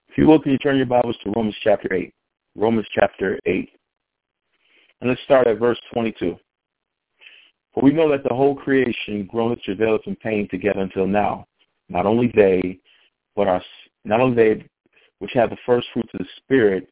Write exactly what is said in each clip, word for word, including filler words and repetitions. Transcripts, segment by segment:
If you will, can you turn your Bibles to Romans chapter eight? Romans chapter eight. And let's start at verse twenty-two. For we know that the whole creation groaneth, travaileth in pain together until now. Not only they, but our, not only they which have the first fruits of the Spirit,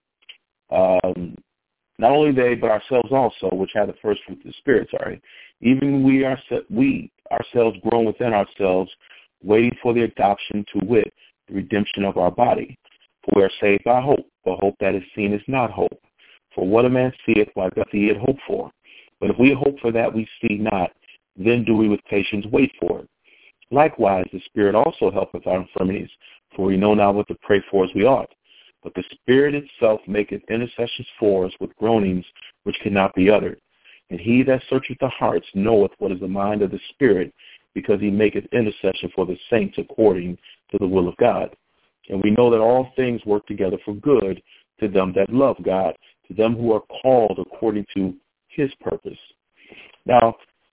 um, not only they, but ourselves also, which have the first fruits of the Spirit, sorry. Even we, our, we ourselves groan within ourselves, waiting for the adoption, to wit, the redemption of our body. For we are saved by hope, but hope that is seen is not hope. For what a man seeth, why doth he yet hope for? But if we hope for that we see not, then do we with patience wait for it. Likewise, the Spirit also helpeth our infirmities, for we know not what to pray for as we ought. But the Spirit itself maketh intercessions for us with groanings which cannot be uttered. And he that searcheth the hearts knoweth what is the mind of the Spirit, because he maketh intercession for the saints according to the will of God. And we know that all things work together for good to them that love God, to them who are called according to his purpose. Now,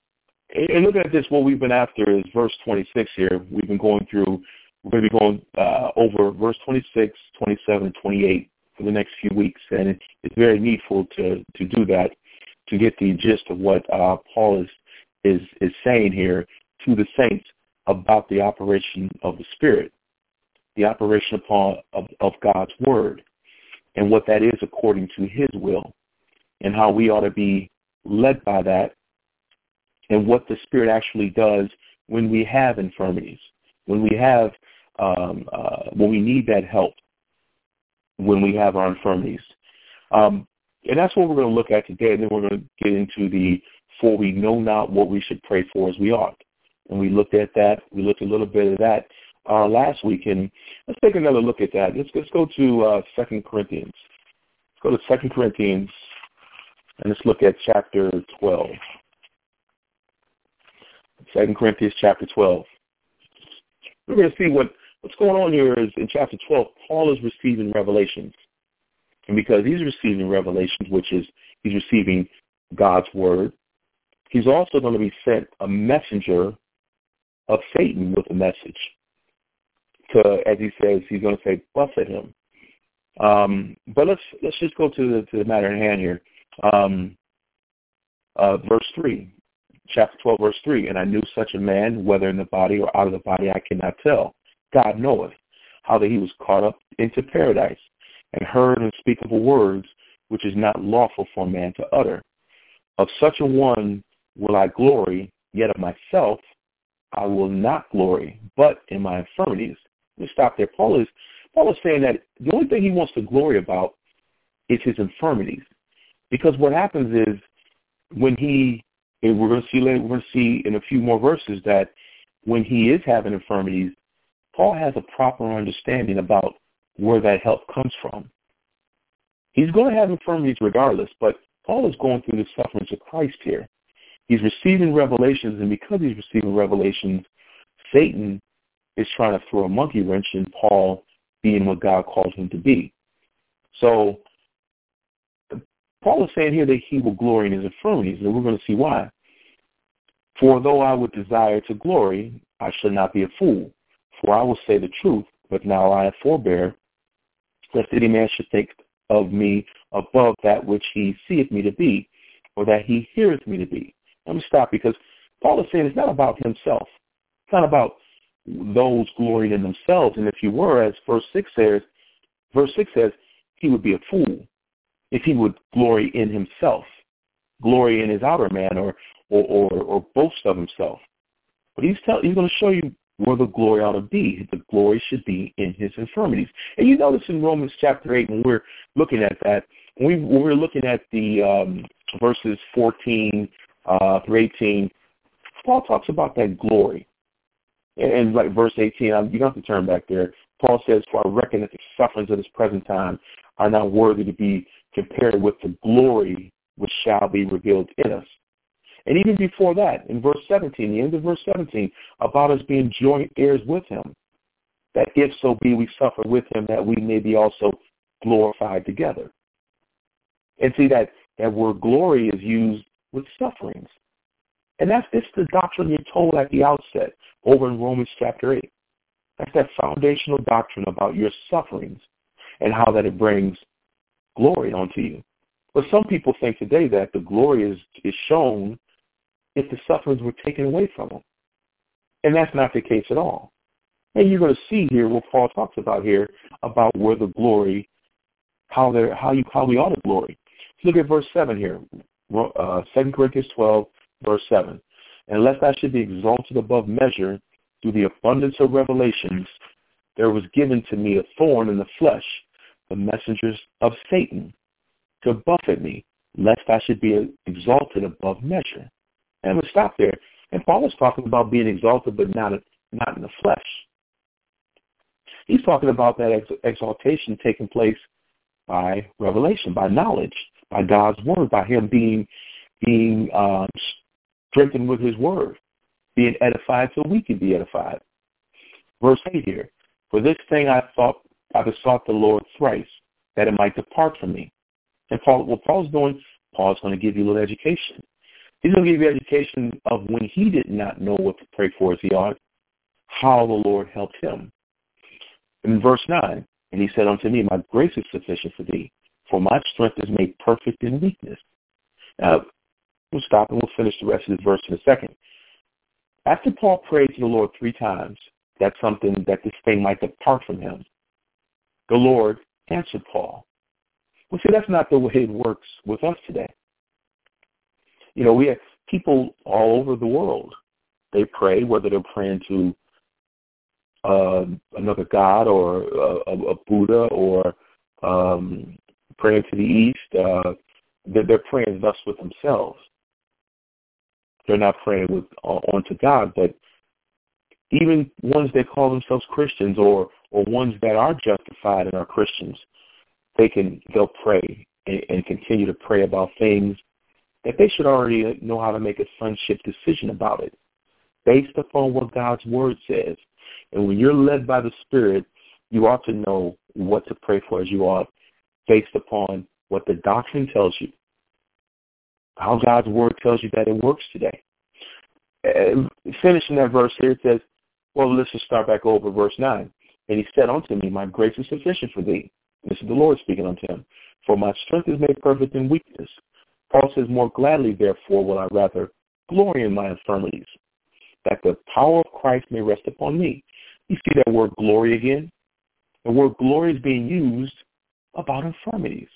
and looking at this, what we've been after is verse twenty-six here. We've been going through, we're going to be going uh, over verse twenty-six, twenty-seven, and twenty-eight for the next few weeks. And it, it's very needful to, to do that, to get the gist of what uh, Paul is, is, is saying here to the saints about the operation of the Spirit, the operation upon of, of God's Word, and what that is according to his will, and how we ought to be led by that, and what the Spirit actually does when we have infirmities, when we have, um, uh, when we need that help, when we have our infirmities. Um, and that's what we're going to look at today, and then we're going to get into the, for we know not what we should pray for as we ought. And we looked at that. We looked a little bit of that uh, last week, and let's take another look at that. Let's, let's go to uh, Second Corinthians. Let's go to Second Corinthians, and let's look at chapter twelve. Second Corinthians chapter twelve. We're going to see what, what's going on here is in chapter twelve, Paul is receiving revelations. And because he's receiving revelations, which is he's receiving God's word, he's also going to be sent a messenger of Satan with a message. To, as he says, he's going to say, buffet him. Um, but let's let's just go to the, to the matter at hand here. Um, uh, verse three. Chapter twelve, verse three, and I knew such a man, whether in the body or out of the body, I cannot tell. God knoweth how that he was caught up into paradise, and heard unspeakable words, which is not lawful for a man to utter. Of such a one will I glory, yet of myself I will not glory, but in my infirmities. Let's stop there. Paul is Paul is saying that the only thing he wants to glory about is his infirmities, because what happens is when he And we're going to see later, we're going to see in a few more verses that when he is having infirmities, Paul has a proper understanding about where that help comes from. He's going to have infirmities regardless, but Paul is going through the sufferings of Christ here. He's receiving revelations, and because he's receiving revelations, Satan is trying to throw a monkey wrench in Paul being what God calls him to be. So Paul is saying here that he will glory in his infirmities, and we're going to see why. For though I would desire to glory, I shall not be a fool. For I will say the truth, but now I forbear, lest any man should think of me above that which he seeth me to be, or that he heareth me to be. Let me stop, because Paul is saying it's not about himself. It's not about those glorying in themselves. And if you were, as verse six says, verse six says, he would be a fool if he would glory in himself, glory in his outer man, or or, or, or boast of himself. But he's, tell, he's going to show you where the glory ought to be. The glory should be in his infirmities. And you notice in Romans chapter eight, when we're looking at that, when, we, when we're looking at the um, verses fourteen uh, through eighteen, Paul talks about that glory. And, and like verse eighteen, um, you don't have to turn back there. Paul says, for I reckon that the sufferings of this present time are not worthy to be compared with the glory which shall be revealed in us. And even before that, in verse seventeen, the end of verse seventeen, about us being joint heirs with him, that if so be we suffer with him, that we may be also glorified together. And see that, that word glory is used with sufferings. And that's it's the doctrine you're told at the outset over in Romans chapter eight. That's that foundational doctrine about your sufferings. and how that it brings glory onto you. But some people think today that the glory is, is shown if the sufferings were taken away from them. And that's not the case at all. And you're going to see here what Paul talks about here about where the glory, how there, how you, how we ought to glory. Look at verse seven here, uh, Second Corinthians twelve, verse seven. And lest I should be exalted above measure through the abundance of revelations, there was given to me a thorn in the flesh, the messengers of Satan, to buffet me, lest I should be exalted above measure. And we'll stop there. And Paul is talking about being exalted, but not, not in the flesh. He's talking about that ex- exaltation taking place by revelation, by knowledge, by God's word, by him being being um, strengthened with his word, being edified so we can be edified. Verse eight here, for this thing I thought I besought the Lord thrice, that it might depart from me. And Paul, what Paul's doing, Paul's going to give you a little education. He's going to give you education of when he did not know what to pray for as he ought, how the Lord helped him. In verse nine, and he said unto me, my grace is sufficient for thee, for my strength is made perfect in weakness. Now, we'll stop and we'll finish the rest of this verse in a second. After Paul prayed to the Lord three times, that's something that this thing might depart from him, the Lord answered Paul. Well, see, that's not the way it works with us today. You know, we have people all over the world. They pray, whether they're praying to uh, another god or a, a Buddha or um, praying to the east. Uh, they're, they're praying thus with themselves. They're not praying with uh, onto God, but even ones that call themselves Christians or, or ones that are justified and are Christians, they can they'll pray and, and continue to pray about things that they should already know how to make a sonship decision about it, based upon what God's word says. And when you're led by the Spirit, you ought to know what to pray for as you ought, based upon what the doctrine tells you, how God's word tells you that it works today. And finishing that verse here, it says, well, let's just start back over verse nine. And he said unto me, my grace is sufficient for thee. This is the Lord speaking unto him. For my strength is made perfect in weakness. Paul says, more gladly, therefore, will I rather glory in my infirmities, that the power of Christ may rest upon me. You see that word glory again? The word glory is being used about infirmities.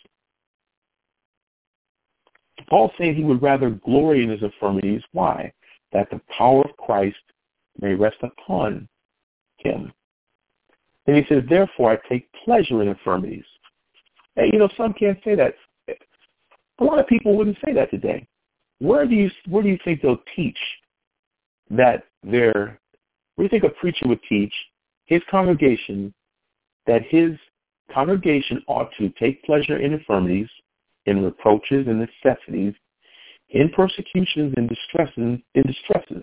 Paul's saying he would rather glory in his infirmities. Why? That the power of Christ may rest upon him. And he says, therefore, I take pleasure in infirmities. Hey, you know, some can't say that. A lot of people wouldn't say that today. Where do you where do you think they'll teach that they're, where do you think a preacher would teach his congregation that his congregation ought to take pleasure in infirmities, in reproaches and necessities, in persecutions and distresses, in distresses?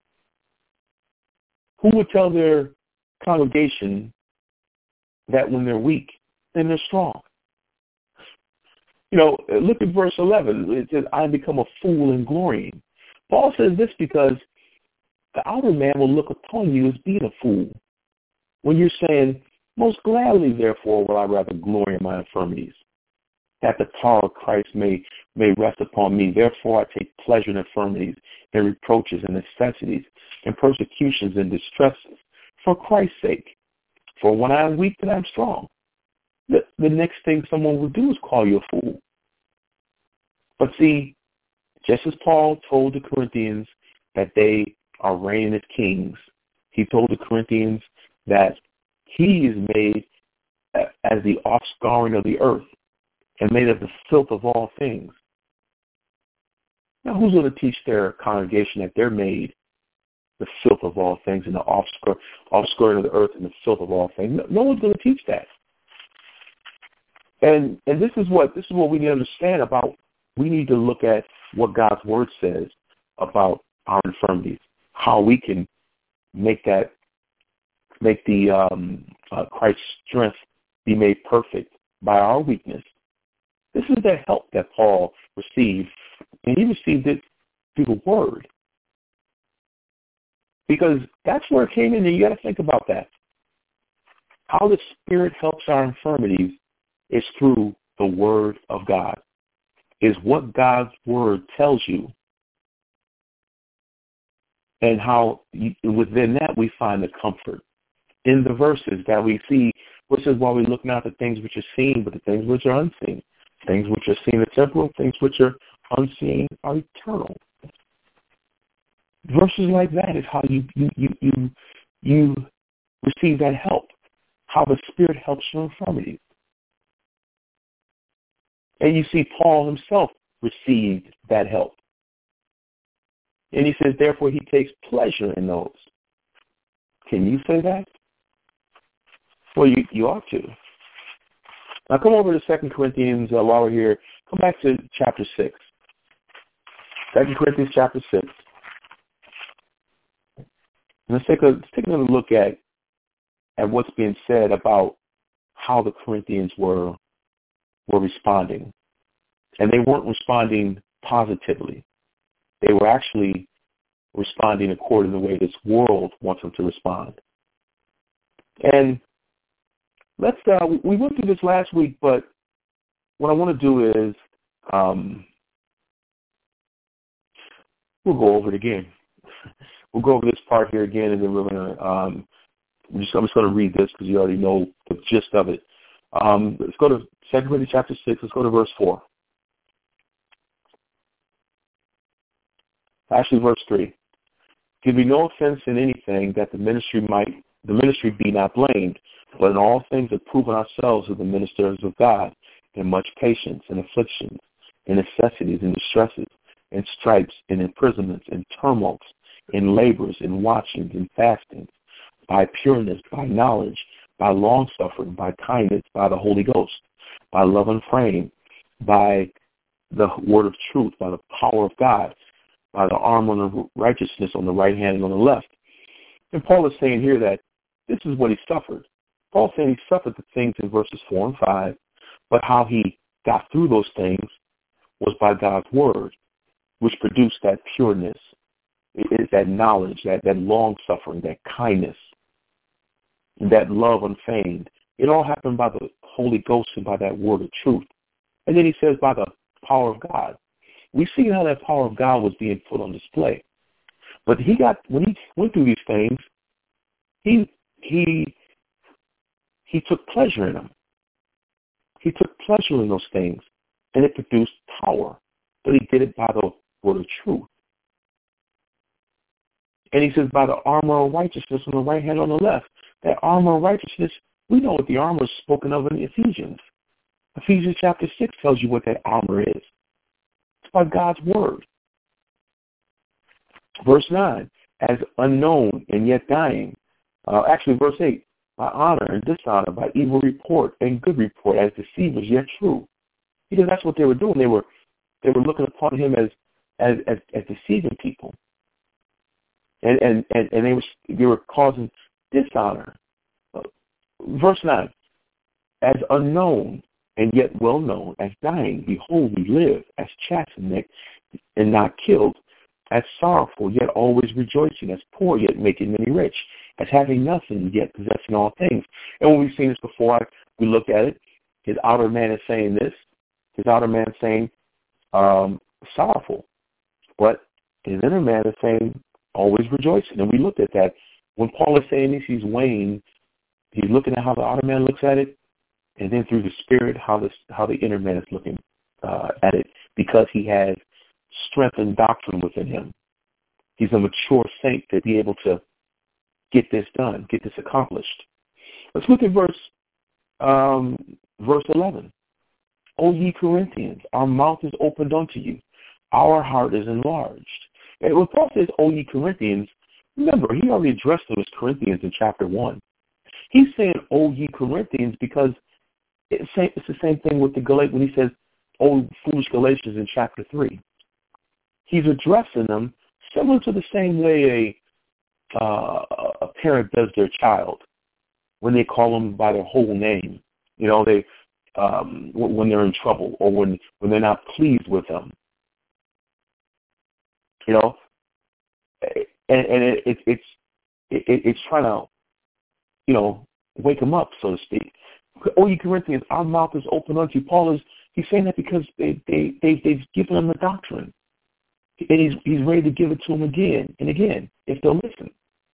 Who would tell their congregation that when they're weak, then they're strong? You know, look at verse eleven. It says, I become a fool in glorying. Paul says this because the outer man will look upon you as being a fool. When you're saying, most gladly, therefore, will I rather glory in my infirmities, that the power of Christ may, may rest upon me. Therefore, I take pleasure in infirmities, in reproaches and necessities, in persecutions and distresses, for Christ's sake. For when I am weak, then I'm strong. The, the next thing someone will do is call you a fool. But see, just as Paul told the Corinthians that they are reigning as kings, he told the Corinthians that he is made as the offscouring of the earth and made of the filth of all things. Now, who's going to teach their congregation that they're made the filth of all things and the offscouring offscouring of the earth and the filth of all things? No, no one's going to teach that. And and this is what this is what we need to understand about. We need to look at what God's word says about our infirmities, how we can make that make the um, uh, Christ's strength be made perfect by our weakness. This is the help that Paul received, and he received it through the word, because that's where it came in. And you got to think about that. How the Spirit helps our infirmities is through the Word of God. Is what God's Word tells you, and how you, within that we find the comfort. In the verses that we see, which is why we look not at the things which are seen, but the things which are unseen. Things which are seen are temporal, things which are unseen are eternal. Verses like that is how you you you you, you receive that help, how the Spirit helps you in infirmity. And you see Paul himself received that help. And he says, therefore, he takes pleasure in those. Can you say that? Well, you, you ought to. Now come over to Second Corinthians uh, while we're here. Come back to chapter six. Second Corinthians chapter six. And let's take a, let's take another look at, at what's being said about how the Corinthians were were responding. And they weren't responding positively. They were actually responding according to the way this world wants them to respond. And let's, uh, we went through this last week, but what I want to do is um, we'll go over it again. We'll go over this part here again, and then we're going to, um, I'm just, I'm just going to read this because you already know the gist of it. Um, let's go to Second Corinthians chapter six. Let's go to verse four. Actually, verse three. Give me no offense in anything that the ministry might, the ministry be not blamed, but in all things have proven ourselves as the ministers of God, in much patience and afflictions, in necessities and distresses, in stripes and imprisonments, in tumults, in labors, in watchings, in fastings, by pureness, by knowledge, by long-suffering, by kindness, by the Holy Ghost, by love and frame, by the word of truth, by the power of God, by the arm of righteousness on the right hand and on the left. And Paul is saying here that this is what he suffered. Paul's saying he suffered the things in verses four and five, but how he got through those things was by God's word, which produced that pureness, it is that knowledge, that, that long-suffering, that kindness, that love unfeigned. It all happened by the Holy Ghost and by that word of truth. And then he says by the power of God. We see how that power of God was being put on display. But he got, when he went through these things, he he he took pleasure in them. He took pleasure in those things, and it produced power. But he did it by the word of truth. And he says, by the armor of righteousness on the right hand, on the left. That armor of righteousness, we know what the armor is spoken of in Ephesians. Ephesians chapter six tells you what that armor is. It's by God's word. Verse nine, as unknown and yet dying. Uh, actually, verse eight, by honor and dishonor, by evil report and good report, as deceivers yet true. Because that's what they were doing. They were they were looking upon him as as as, as deceiving people. And, and, and, and they were they were causing dishonor. Verse nine, as unknown and yet well known, as dying, behold, we live, as chastened and not killed, as sorrowful, yet always rejoicing, as poor, yet making many rich, as having nothing, yet possessing all things. And when we've seen this before, we look at it, his outer man is saying this, his outer man is saying um, sorrowful, but his inner man is saying always rejoicing. And we looked at that. When Paul is saying this, he's weighing, he's looking at how the outer man looks at it, and then through the Spirit, how the, how the inner man is looking uh, at it, because he has strength and doctrine within him. He's a mature saint to be able to get this done, get this accomplished. Let's look at verse um, verse eleven. O ye Corinthians, our mouth is opened unto you. Our heart is enlarged. And when Paul says, O ye Corinthians, remember, he already addressed those Corinthians in chapter one. He's saying, O ye Corinthians, because it's the same thing with the Galatians when he says, O foolish Galatians in chapter three. He's addressing them similar to the same way a, uh, a parent does their child when they call them by their whole name. You know, they um, when they're in trouble or when, when they're not pleased with them. You know, and, and it, it, it's it, it's trying to, you know, wake them up, so to speak. O ye Corinthians, our mouth is open unto you. Paul is he's saying that because they, they, they, they've given him the doctrine. And he's, he's ready to give it to them again and again, if they'll listen.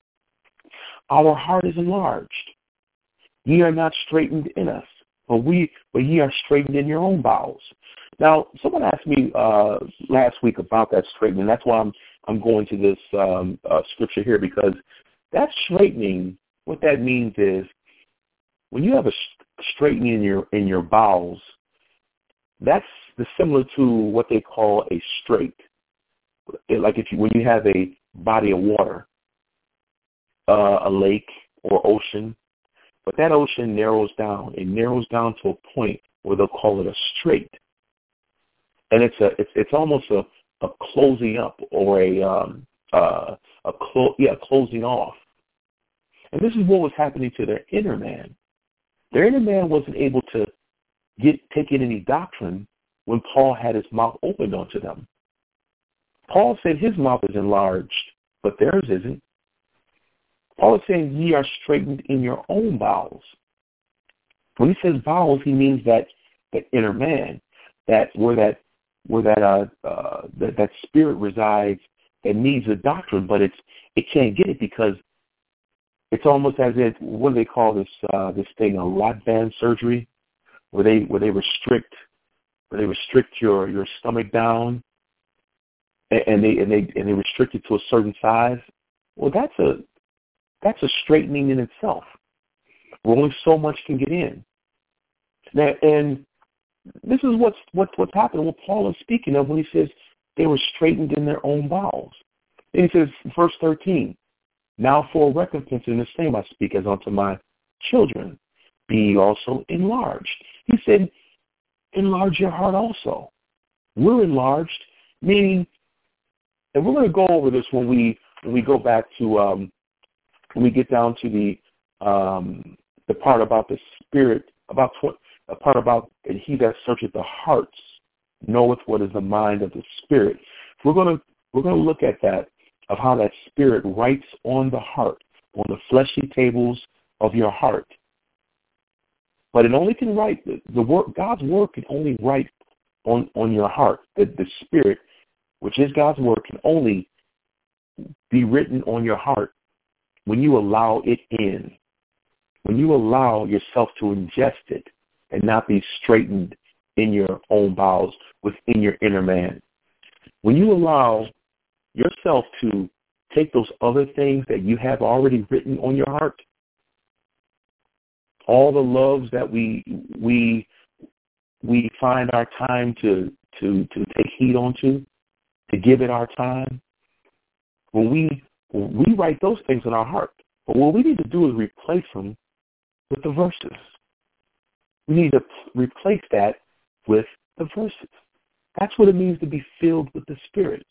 Our heart is enlarged. Ye are not straightened in us, but we, but ye are straightened in your own bowels. Now, someone asked me uh, last week about that straightening. That's why I'm I'm going to this um, uh, scripture here, because that straightening, what that means is when you have a straightening in your in your bowels, that's the, similar to what they call a straight. It, like if you, when you have a body of water, uh, a lake or ocean, but that ocean narrows down. It narrows down to a point where they'll call it a strait, and it's a it's it's almost a, a closing up or a um, uh, a clo- yeah closing off. And this is what was happening to their inner man. Their inner man wasn't able to get take in any doctrine when Paul had his mouth opened onto them. Paul said his mouth is enlarged, but theirs isn't. Paul is saying, ye are straightened in your own bowels. When he says bowels, he means that that inner man, that where that where that uh, uh, that, that spirit resides that needs a doctrine, but it's it can't get it because it's almost as if, what do they call this uh, this thing, a rod band surgery, where they where they restrict where they restrict your, your stomach down, and, and they and they and they restrict it to a certain size. Well, that's a that's a straightening in itself. Where only so much can get in. Now, and this is what's what, what's happening. What Paul is speaking of when he says they were straightened in their own bowels. And he says, verse thirteen. Now for recompense in the same I speak as unto my children, be ye also enlarged. He said, enlarge your heart also. We're enlarged, meaning, and we're going to go over this when we when we go back to um, when we get down to the um, the part about the spirit, about tw- a part about and he that searcheth the hearts knoweth what is the mind of the spirit. We're going to we're going to look at that, of how that spirit writes on the heart, on the fleshy tables of your heart. But it only can write, the, the word, God's word can only write on, on your heart. The, the spirit, which is God's word, can only be written on your heart when you allow it in, when you allow yourself to ingest it and not be straightened in your own bowels, within your inner man. When you allow yourself to take those other things that you have already written on your heart, all the loves that we we we find our time to to to take heed onto, to give it our time. When we when we write those things in our heart, but what we need to do is replace them with the verses. We need to replace that with the verses. That's what it means to be filled with the Spirit.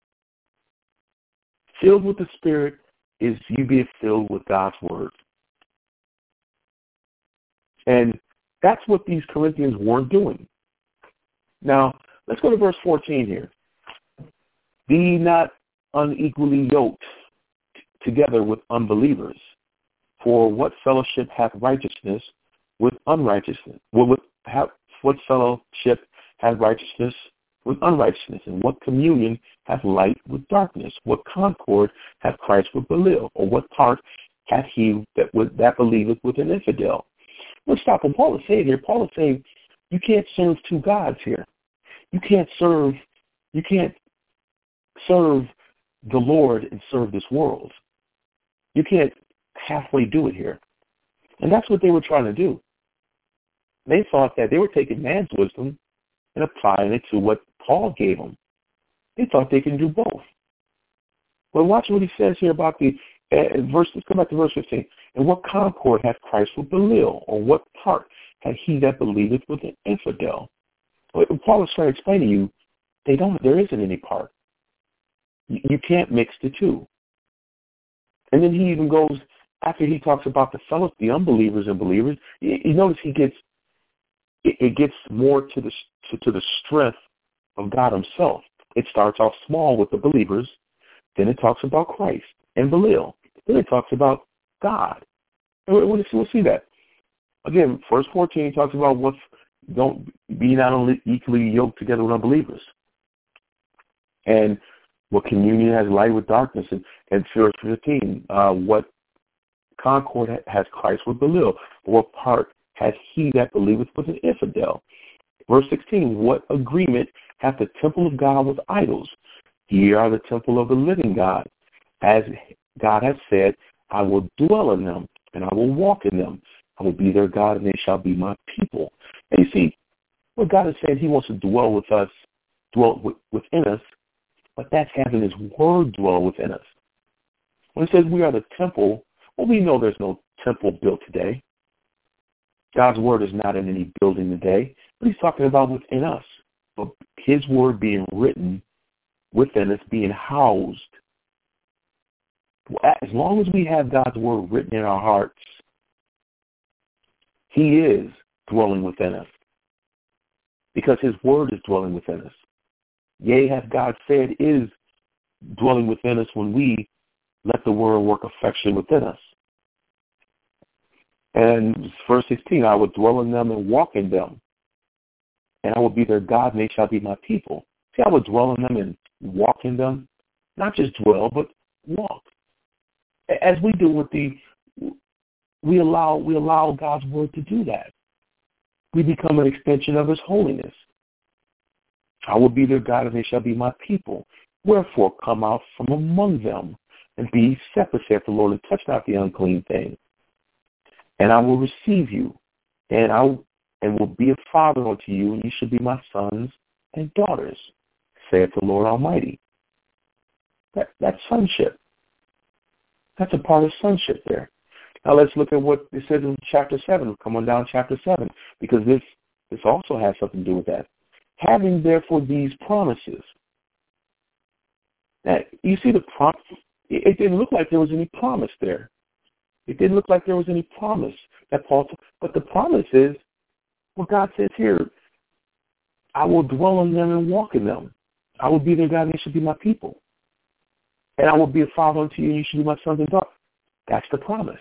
Filled with the Spirit is you being filled with God's Word. And that's what these Corinthians weren't doing. Now, let's go to verse fourteen here. Be not unequally yoked t- together with unbelievers. For what fellowship hath righteousness with unrighteousness? Well, with, have, what fellowship hath righteousness with unrighteousness? And what communion hath light with darkness? What concord hath Christ with Belial? Or what part hath he that, with, that believeth with an infidel? Let's stop what Paul is saying here. Paul is saying you can't serve two gods here. You can't serve, you can't serve the Lord and serve this world. You can't halfway do it here. And that's what they were trying to do. They thought that they were taking man's wisdom and applying it to what Paul gave them. They thought they can do both. But watch what he says here about the uh, verse. Let's come back to verse fifteen. And what concord hath Christ with Belial? Or what part hath he that believeth with an infidel? Well, Paul is trying to explain to you, they don't. There isn't any part. You, you can't mix the two. And then he even goes, after he talks about the fellows, the unbelievers and believers, you, you notice he gets it, it gets more to the to, to the strength of God himself. It starts off small with the believers, then it talks about Christ and Belial. Then it talks about God. And we'll, we'll see that. Again, verse fourteen talks about what don't be not only equally yoked together with unbelievers. And what communion has light with darkness. And, and verse fifteen, uh, what concord has Christ with Belial? What part has he that believeth with an infidel? Verse sixteen, what agreement hath the temple of God with idols? Ye are the temple of the living God. As God hath said, I will dwell in them, and I will walk in them. I will be their God, and they shall be my people. And you see, what God is saying, he wants to dwell with us, dwell with, within us, but that's having his word dwell within us. When it says we are the temple, well, we know there's no temple built today. God's word is not in any building today, but he's talking about within us. But his word being written within us, being housed. As long as we have God's word written in our hearts, he is dwelling within us because his word is dwelling within us. Yea, hath God said, is dwelling within us when we let the word work affection within us. And verse sixteen, I will dwell in them and walk in them, and I will be their God, and they shall be my people. See, I will dwell in them and walk in them, not just dwell, but walk. As we do with the, we allow we allow God's word to do that. We become an extension of his holiness. I will be their God, and they shall be my people. Wherefore come out from among them, and be separate, saith the Lord, and touch not the unclean thing. And I will receive you, and I and will be a father unto you, and you shall be my sons and daughters, saith the Lord Almighty. That, that's sonship. That's a part of sonship there. Now let's look at what it says in chapter seven. Come on down to chapter seven, because this, this also has something to do with that. Having therefore these promises. Now, you see the prom- it didn't look like there was any promise there. It didn't look like there was any promise that Paul, but the promise is what God says here. I will dwell in them and walk in them. I will be their God, and they shall be my people. And I will be a father unto you, and you shall be my sons and daughters. That's the promise.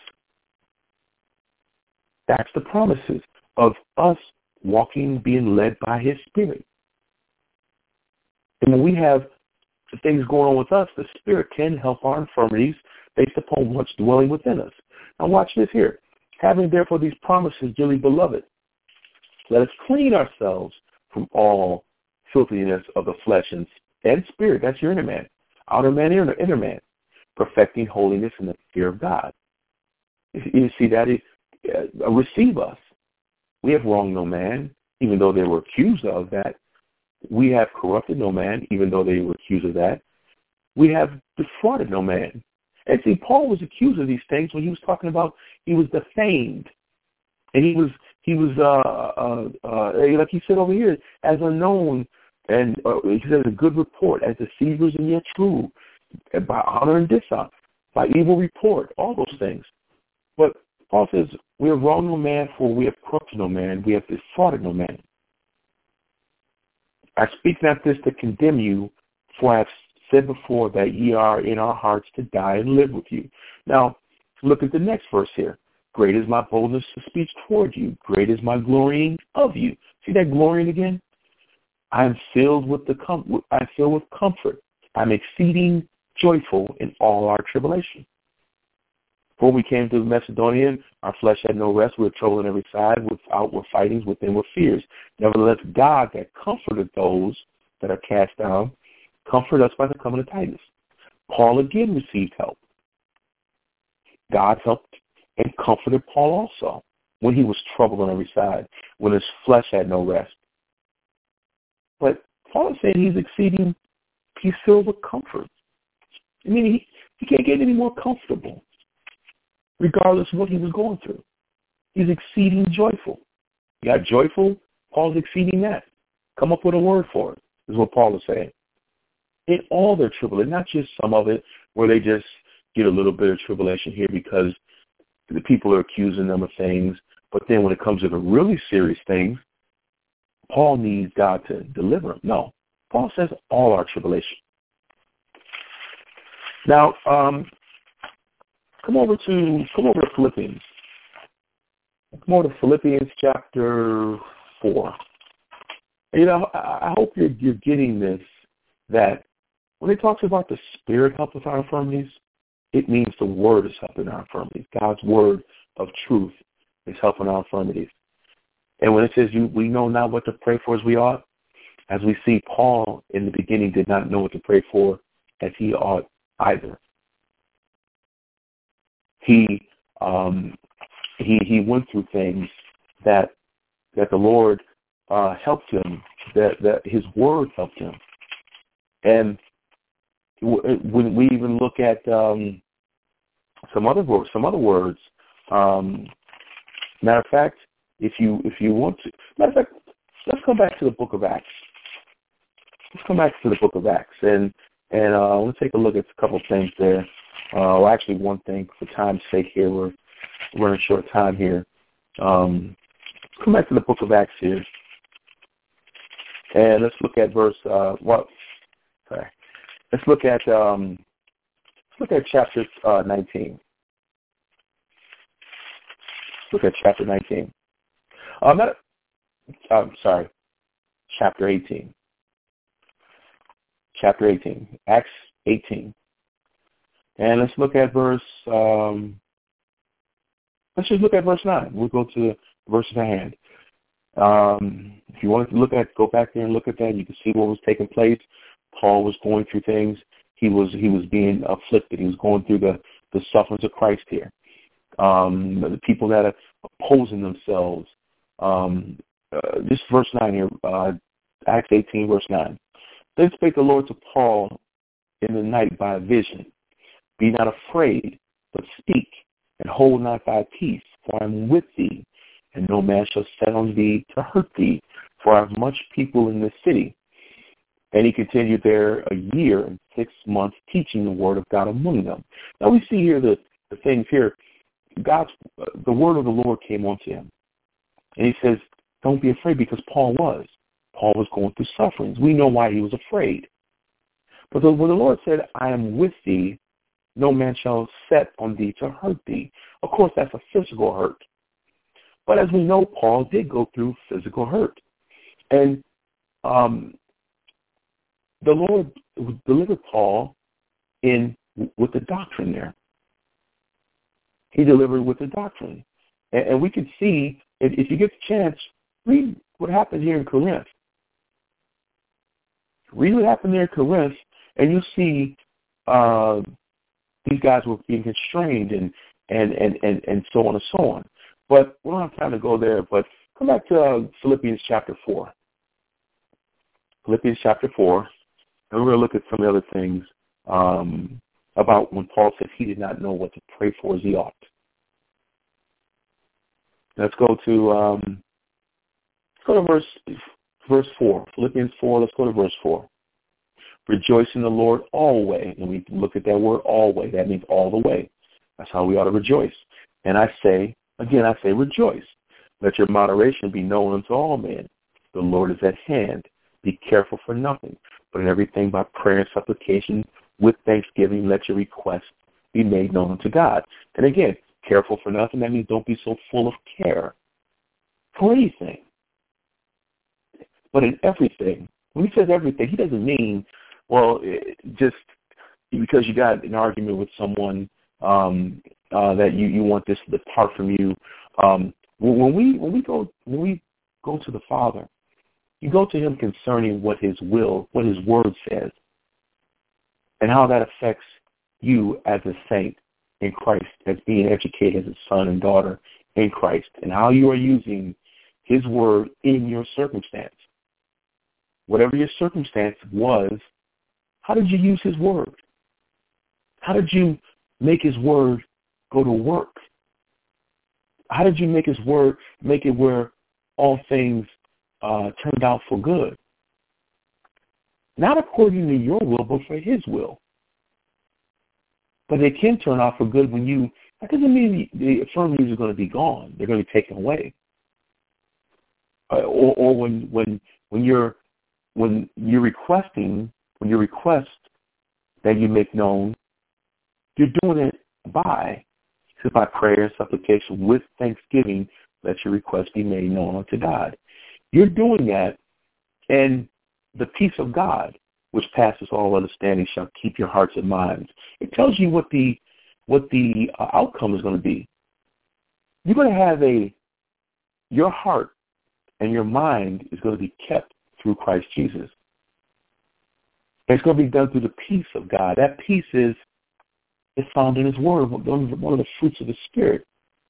That's the promises of us walking, being led by his Spirit. And when we have the things going on with us, the Spirit can help our infirmities based upon what's dwelling within us. Now watch this here. Having therefore these promises, dearly beloved, let us clean ourselves from all filthiness of the flesh and, and spirit. That's your inner man. Outer man, inner, inner man. Perfecting holiness in the fear of God. You see that? It, uh, receive us. We have wronged no man, even though they were accused of that. We have corrupted no man, even though they were accused of that. We have defrauded no man. And see, Paul was accused of these things when he was talking about he was defamed. And he was, he was uh, uh, uh, like he said over here, as unknown, and uh, he said a good report, as deceivers and yet true, and by honor and dishonor, by evil report, all those things. But Paul says, we have wronged no man, for we have corrupted no man, we have defrauded no man. I speak not this to condemn you, for I have said before that ye are in our hearts to die and live with you. Now, look at the next verse here. Great is my boldness to speak toward you. Great is my glorying of you. See that glorying again? I am filled with the com- I am filled with comfort. I'm exceeding joyful in all our tribulation. Before we came to Macedonia, our flesh had no rest. We were troubled on every side, with outward fightings, within were fears. Nevertheless, God that comforted those that are cast down, comforted us by the coming of Titus. Paul again received help. God helped and comforted Paul also when he was troubled on every side, when his flesh had no rest. But Paul said he's exceeding, he's filled with comfort. I mean, he, he can't get any more comfortable, regardless of what he was going through. He's exceeding joyful. You got joyful, Paul's exceeding that. Come up with a word for it, is what Paul is saying. In all their tribulation, not just some of it where they just get a little bit of tribulation here because the people are accusing them of things, but then when it comes to the really serious things, Paul needs God to deliver him. No, Paul says all our tribulation. Now, um, come over to come over to Philippians. Come on to Philippians chapter four. You know, I hope you're, you're getting this, that when it talks about the Spirit helping our infirmities, it means the Word is helping our infirmities. God's Word of truth is helping our infirmities. And when it says you, we know not what to pray for as we ought, as we see, Paul in the beginning did not know what to pray for as he ought either. He um, he he went through things that that the Lord uh, helped him, that that His Word helped him, and when we even look at um, some other words, some other words. Um, matter of fact, if you if you want to, matter of fact, let's come back to the Book of Acts. Let's come back to the Book of Acts, and and uh, let's take a look at a couple of things there. Uh, well, actually, one thing for time's sake here, we're we're running short time here. Um, come back to the Book of Acts here, and let's look at verse. Uh, well, sorry, let's look at um, let's look at chapter uh, nineteen. Look at chapter nineteen. Um, not, I'm sorry, chapter eighteen. Chapter eighteen, Acts eighteen. And let's look at verse, um, let's just look at verse nine. We'll go to the verse at hand. Um, if you want to look at, go back there and look at that, you can see what was taking place. Paul was going through things. He was he was being afflicted. He was going through the, the sufferings of Christ here. Um, the people that are opposing themselves. Um, uh, this verse nine here, uh, Acts eighteen, verse nine. Then spake the Lord to Paul in the night by a vision. Be not afraid, but speak, and hold not thy peace, for I am with thee, and no man shall set on thee to hurt thee, for I have much people in this city. And he continued there a year and six months, teaching the word of God among them. Now we see here the, the things here. God's uh, the word of the Lord came onto him. And he says, don't be afraid, because Paul was. Paul was going through sufferings. We know why he was afraid. But the, when the Lord said, I am with thee, no man shall set on thee to hurt thee. Of course, that's a physical hurt. But as we know, Paul did go through physical hurt. And um, the Lord delivered Paul in with the doctrine there. He delivered with the doctrine. And, and we can see, if, if you get the chance, read what happened here in Corinth. Read what happened there in Corinth, and you'll see uh, these guys were being constrained and, and, and, and, and so on and so on. But we don't have time to go there, but come back to uh, Philippians chapter four. Philippians chapter four, and we're going to look at some of the other things um, about when Paul said he did not know what to pray for as he ought. Let's go to um, let's go to verse verse four. Philippians four. Let's go to verse four. Rejoice in the Lord always. And we look at that word always. That means all the way. That's how we ought to rejoice. And I say, again, I say rejoice. Let your moderation be known unto all men. The Lord is at hand. Be careful for nothing, but in everything by prayer and supplication with thanksgiving, let your requests be made known unto God. And again, careful for nothing, that means don't be so full of care for anything. But in everything, when he says everything, he doesn't mean, well, just because you got an argument with someone um, uh, that you, you want this to depart from you. Um, when we when we go when we go to the Father, you go to him concerning what his will, what his word says, and how that affects you as a saint in Christ, as being educated as a son and daughter in Christ, and how you are using his word in your circumstance. Whatever your circumstance was, how did you use his word? How did you make his word go to work? How did you make his word, make it where all things uh, turned out for good? Not according to your will, but for his will. But they can turn out for good when you, that doesn't mean the infirmities are going to be gone. They're going to be taken away. Uh, or or when, when, when you're, when you're requesting, when you request that you make known, you're doing it by, by prayer and supplication with thanksgiving let your request be made known unto God. You're doing that, and the peace of God, which passes all understanding, shall keep your hearts and minds. It tells you what the what the uh, outcome is going to be. You're going to have a, your heart and your mind is going to be kept through Christ Jesus. It's going to be done through the peace of God. That peace is, is found in His Word, one of the fruits of the Spirit.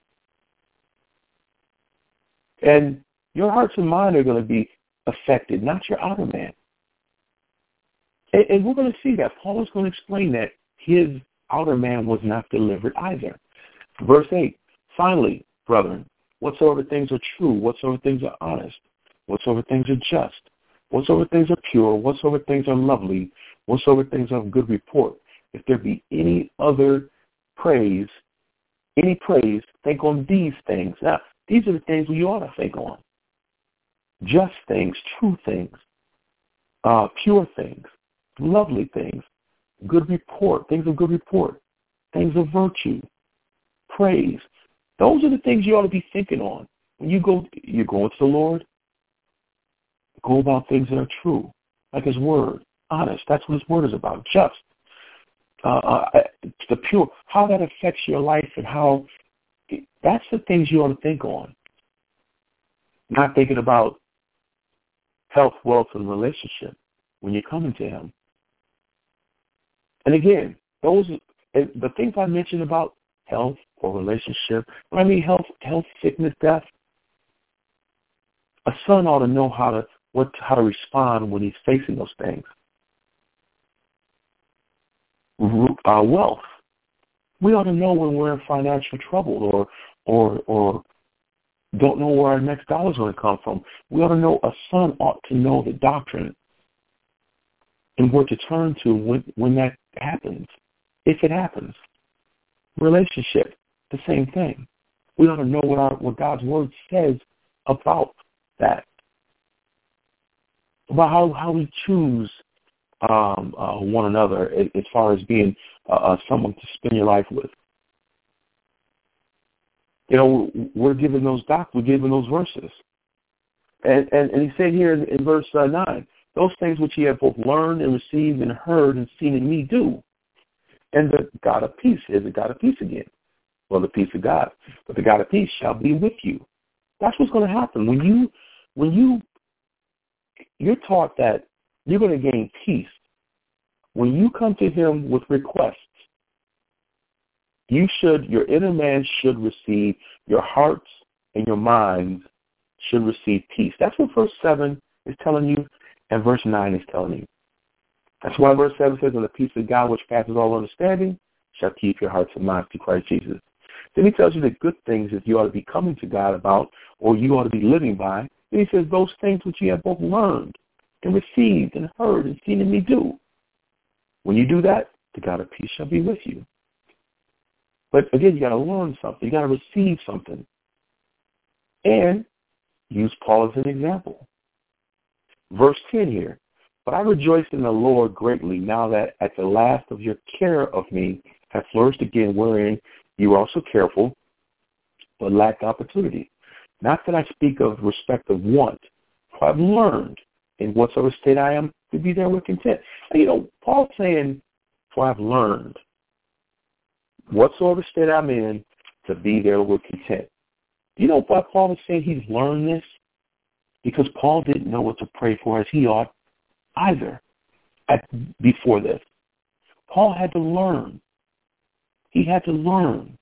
And your hearts and mind are going to be affected, not your outer man. And, and we're going to see that. Paul is going to explain that his outer man was not delivered either. Verse eight, finally, brethren, whatsoever things are true, whatsoever things are honest, whatsoever things are just, whatsoever things are pure, whatsoever things are lovely, whatsoever things are of good report, if there be any other praise, any praise, think on these things. Now, these are the things we ought to think on. Just things, true things, uh, pure things, lovely things, good report, things of good report, things of virtue, praise. Those are the things you ought to be thinking on. When you go, you're going to the Lord, go about things that are true, like His Word, honest. That's what His Word is about, just. Uh, uh, the pure, how that affects your life and how, that's the things you ought to think on. Not thinking about health, wealth, and relationship when you're coming to Him. And again, those the things I mentioned about health or relationship, when I mean health, health, sickness, death, a son ought to know how to what how to respond when he's facing those things. Uh, wealth, we ought to know when we're in financial trouble or or or don't know where our next dollar is going to come from. We ought to know, a son ought to know the doctrine and where to turn to when, when that happens, if it happens. Relationship, the same thing. We ought to know what, our, what God's Word says about that, about how, how we choose um, uh, one another as far as being uh, someone to spend your life with. You know, we're given those doc, we're given those verses. And, and, and he said here in, in verse uh, nine, those things which ye have both learned and received and heard and seen in me do. And the God of peace is the God of peace again. Well, the peace of God. But the God of peace shall be with you. That's what's going to happen. When you, when you, you're taught that you're going to gain peace. When you come to Him with requests, you should, your inner man should receive, your hearts and your minds should receive peace. That's what verse seven is telling you, and verse nine is telling you. That's why verse seven says, and the peace of God which passes all understanding shall keep your hearts and minds through Christ Jesus. Then he tells you the good things that you ought to be coming to God about, or you ought to be living by. Then he says, those things which you have both learned and received and heard and seen in me do. When you do that, the God of peace shall be with you. But again, you got to learn something. You got to receive something. And use Paul as an example. Verse ten here. But I rejoice in the Lord greatly now that at the last of your care of me have flourished again, wherein you were also careful, but lacked opportunity. Not that I speak of respect of want, for I've learned in whatsoever state I am to be there with content. And, you know, Paul's saying, for I've learned whatsoever state I'm in to be there with content. You know why Paul is saying he's learned this? Because Paul didn't know what to pray for as he ought either at, before this. Paul had to learn. He had to learn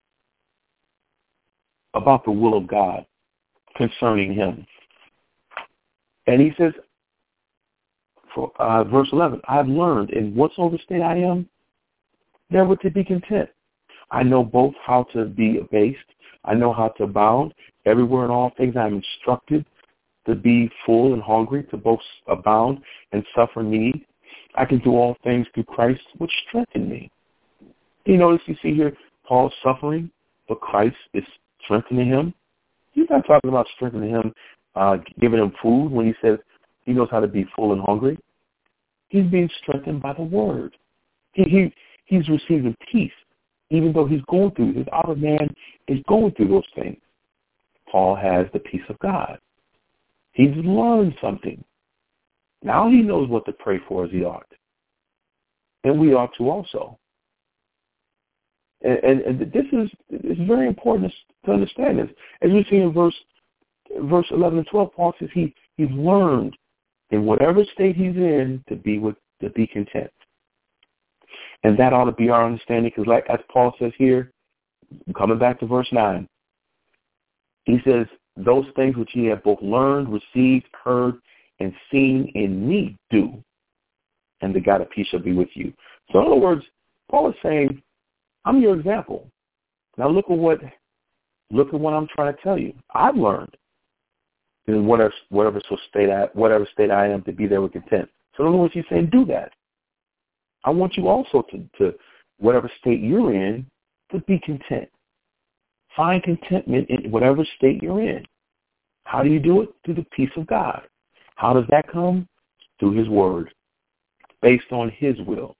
about the will of God concerning him. And he says, for, uh, verse eleven, I've learned in whatsoever state I am, never to be content. I know both how to be abased. I know how to abound. Everywhere in all things I am instructed to be full and hungry, to both abound and suffer need. I can do all things through Christ, which strengthen me. You notice, you see here, Paul's suffering, but Christ is strengthening him. He's not talking about strengthening him, uh, giving him food when he says he knows how to be full and hungry. He's being strengthened by the Word. He, he He's receiving peace, even though he's going through, his outer man is going through those things. Paul has the peace of God. He's learned something. Now he knows what to pray for as he ought. And we ought to also. And, and, and this is it's very important to understand this. As we see in verse verse eleven and twelve, Paul says he, he's learned in whatever state he's in to be with to be content. And that ought to be our understanding, because like as Paul says here, coming back to verse nine, he says, those things which ye have both learned, received, heard, and seen in me do, and the God of peace shall be with you. So in other words, Paul is saying, I'm your example. Now look at what look at what I'm trying to tell you. I've learned in whatever whatever so state I whatever state I am to be there with content. So in other words, he's saying, do that. I want you also to, to whatever state you're in, to be content. Find contentment in whatever state you're in. How do you do it? Through the peace of God. How does that come? Through his word, based on his will.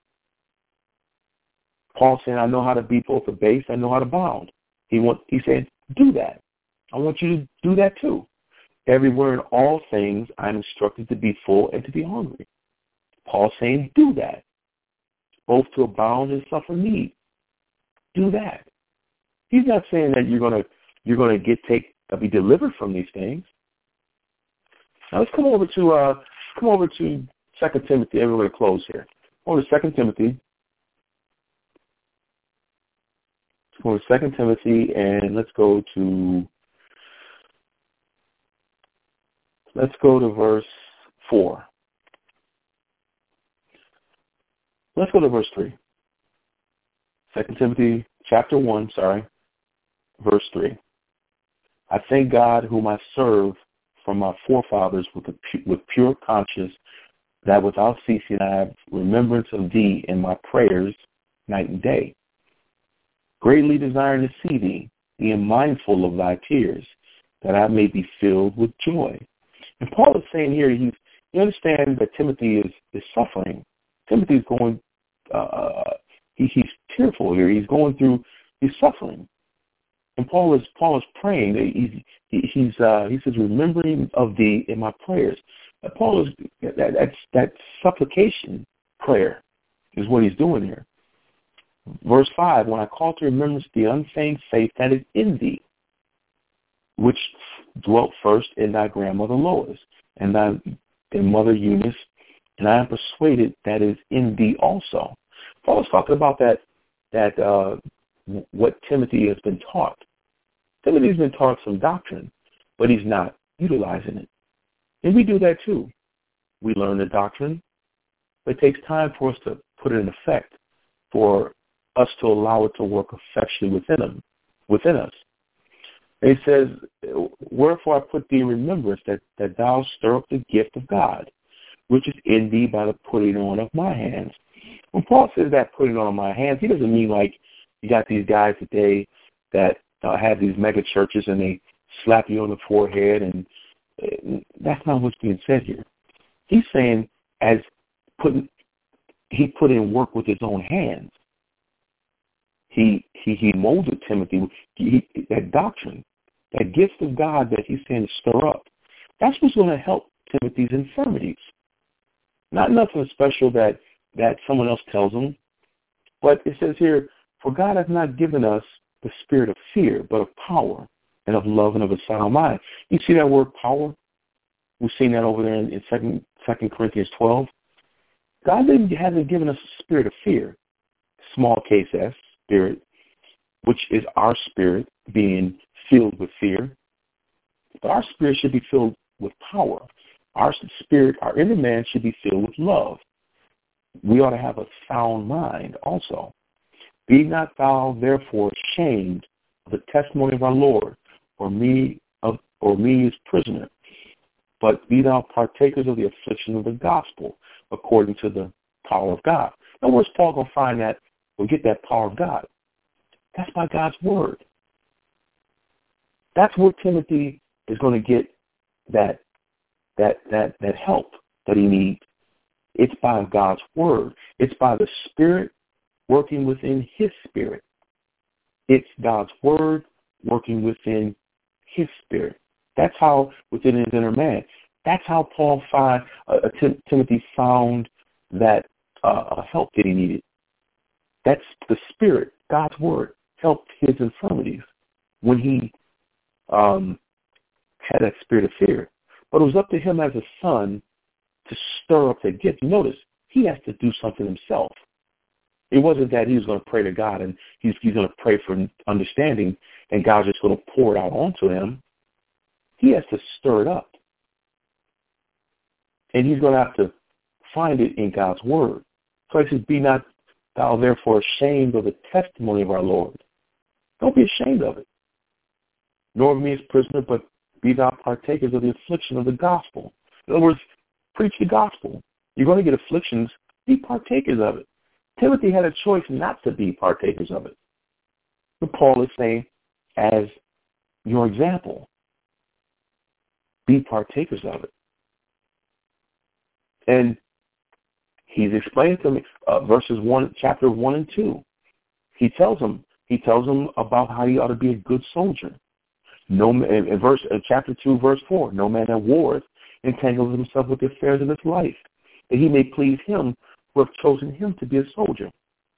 Paul saying, I know how to be both abased, I know how to bound. He want, he said, do that. I want you to do that too. Everywhere in all things, I'm instructed to be full and to be hungry. Paul saying, do that. Both to abound and suffer need. Do that. He's not saying that you're gonna you're gonna get take uh, be delivered from these things. Now let's come over to uh come over to Second Timothy, and we're going to close here. Over to Second Timothy. Let's go to Second Timothy, and let's go to let's go to verse four. Let's go to verse three. Second Timothy chapter one, sorry, verse three. I thank God whom I serve from my forefathers with a pu- with pure conscience, that without ceasing I have remembrance of thee in my prayers night and day, greatly desiring to see thee, being mindful of thy tears, that I may be filled with joy. And Paul is saying here, he's, you understand that Timothy is, is suffering. Timothy is going, uh, he, he's tearful here. He's going through, he's suffering. And Paul is Paul is praying. He's he, he's uh, he says, remembering of thee in my prayers. And Paul is that that's that supplication prayer is what he's doing here. Verse five: when I call to remembrance the unfeigned faith that is in thee, which dwelt first in thy grandmother Lois and thy and mother Eunice, and I am persuaded that is in thee also. Paul is talking about that that uh, what Timothy has been taught. Timothy's been taught some doctrine, but he's not utilizing it. And we do that too. We learn the doctrine, but it takes time for us to put it in effect, for us to allow it to work effectually within him, within us. And he says, wherefore I put thee in remembrance that, that thou stir up the gift of God, which is in thee by the putting on of my hands. When Paul says that putting on of my hands, he doesn't mean like you got these guys today that uh, have these mega churches and they slap you on the forehead, and uh, that's not what's being said here. He's saying as putting, he put in work with his own hands. He he he molded Timothy. He, that doctrine, that gift of God that he's saying to stir up, that's what's going to help Timothy's infirmities. Not nothing special that, that someone else tells him, but it says here, for God has not given us the spirit of fear, but of power and of love and of a sound mind. You see that word power? We've seen that over there in, in Second Second Corinthians twelve. God didn't, hasn't given us a spirit of fear, small case S, spirit, which is our spirit being filled with fear. But our spirit should be filled with power. Our spirit, our inner man should be filled with love. We ought to have a sound mind also. Be not thou therefore ashamed of the testimony of our Lord, or me of or me his prisoner, but be thou partakers of the affliction of the gospel, according to the power of God. Now, where's Paul going to find that or get that power of God? That's by God's word. That's where Timothy is going to get that that that that help that he needs. It's by God's word. It's by the Spirit working within his spirit. It's God's word working within his spirit. That's how, within his inner man, that's how Paul find, uh, Tim, Timothy found that uh, help that he needed. That's the Spirit, God's Word, helped his infirmities when he um, had that spirit of fear. But it was up to him as a son to stir up that gift. You notice, he has to do something himself. It wasn't that he was going to pray to God and he's, he's going to pray for understanding and God's just going to pour it out onto him. He has to stir it up. And he's going to have to find it in God's Word. So he says, be not thou therefore ashamed of the testimony of our Lord. Don't be ashamed of it. Nor of me as prisoner, but be thou partakers of the affliction of the gospel. In other words, preach the gospel. You're going to get afflictions. Be partakers of it. Timothy had a choice not to be partakers of it. But Paul is saying, as your example, be partakers of it. And he's explained to me uh, verses one, chapter one and two. He tells him, he tells him about how he ought to be a good soldier. No, in, in verse, in chapter two, verse four, no man that warreth entangles himself with the affairs of his life, that he may please him who have chosen him to be a soldier.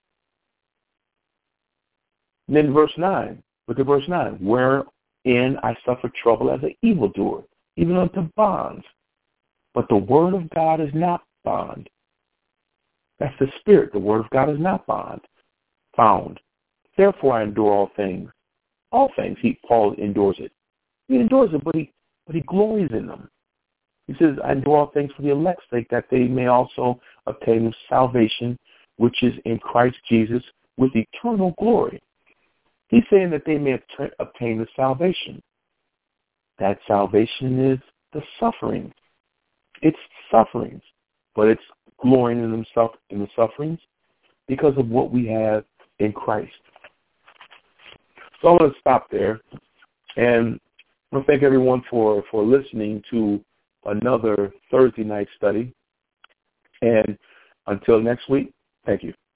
And then verse nine, look at verse nine, wherein I suffer trouble as an evildoer, even unto bonds. But the word of God is not bond. That's the Spirit. The word of God is not bond. Found. Therefore I endure all things. All things. He Paul endures it. He endures it, but he but he glories in them. He says, I endure all things for the elect's sake, that they may also obtain salvation, which is in Christ Jesus, with eternal glory. He's saying that they may obtain the salvation. That salvation is the suffering. It's sufferings, but it's glorying in himself in the sufferings because of what we have in Christ. So I'm going to stop there, and I want to thank everyone for, for listening to another Thursday night study. And until next week, thank you.